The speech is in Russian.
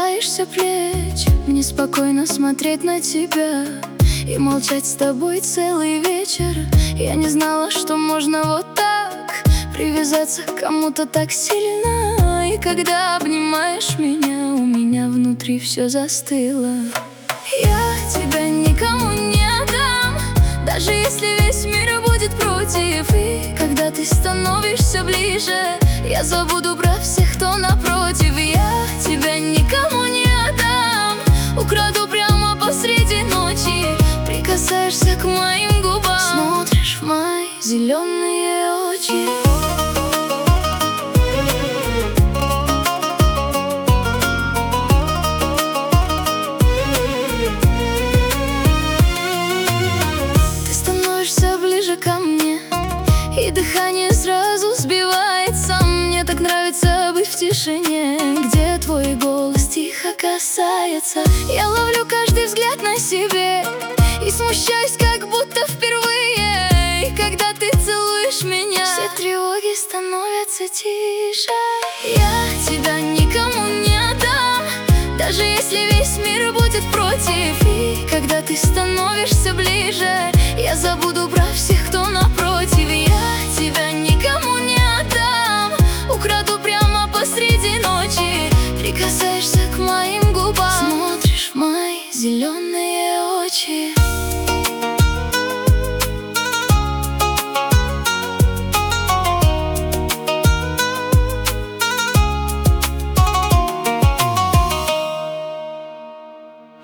касаешься плеч. Мне спокойно смотреть на тебя и молчать с тобой целый вечер. Я не знала, что можно вот так привязаться к кому-то так сильно. И когда обнимаешь меня, у меня внутри все застыло. Я тебя никому не отдам, даже если весь мир будет против. И когда ты становишься ближе, я забуду про всех, кто напротив. Я тебя никому не отдам, украду прямо посреди ночи. Прикасаешься к моим губам, смотришь в мои зеленые очи. Ко мне, и дыхание сразу сбивается. Мне так нравится быть в тишине, где твой голос тихо касается. Я ловлю каждый взгляд на себе и смущаюсь, как будто впервые. И когда ты целуешь меня, все тревоги становятся тише. Я тебя никому не отдам, даже если весь мир будет против. И когда ты становишься ближе, я забуду про всех, кто напротив. Я тебя никому не отдам, украду прямо посреди ночи. Прикасаешься к моим губам, смотришь в мои зеленые